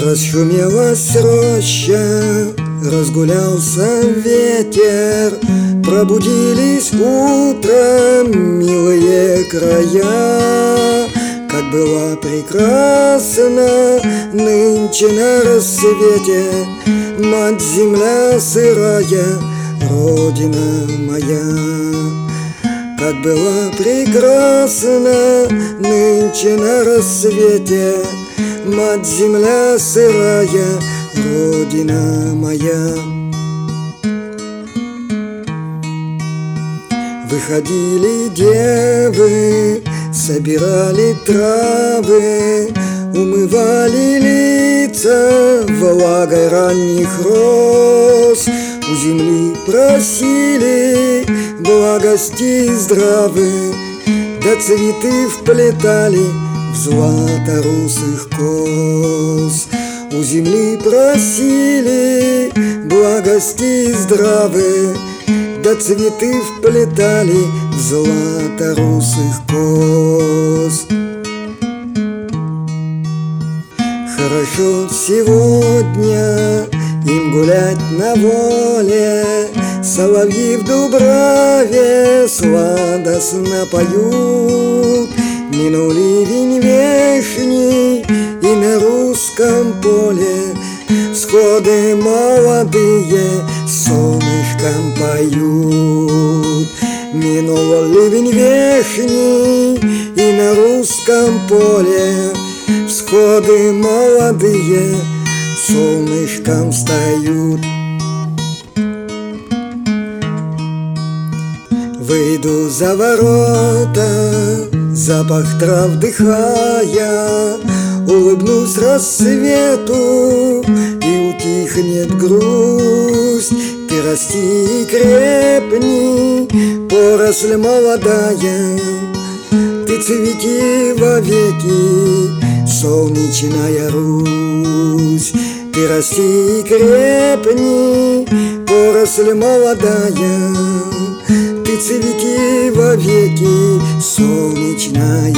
Расшумелась роща, разгулялся ветер, пробудились утром милые края. Как была прекрасна нынче на рассвете мать-земля сырая, родина моя. Как была прекрасна нынче на рассвете мать-земля сырая, родина моя. Выходили девы, собирали травы, умывали лица влагой ранних роз. У земли просили благости здравы, да цветы вплетали в златорусых кос. У земли просили благости здравы, да цветы вплетали в златорусых кос. Хорошо сегодня им гулять на воле, соловьи в дубраве сладостно поют. Минул ливень вешний, и на русском поле всходы молодые солнышком поют. Минул ливень вешний, и на русском поле всходы молодые солнышком встают. Выйду за ворота, запах трав вдыхая, улыбнусь рассвету, и утихнет грусть. Ты расти и крепни, поросль молодая, ты цвети вовеки, солнечная Русь. Ты расти и крепни, поросль молодая, ты цвети вовеки, солнечная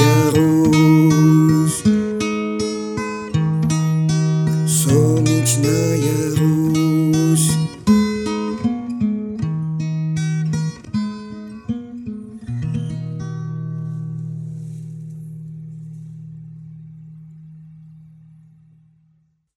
Русь. Солнечная Русь.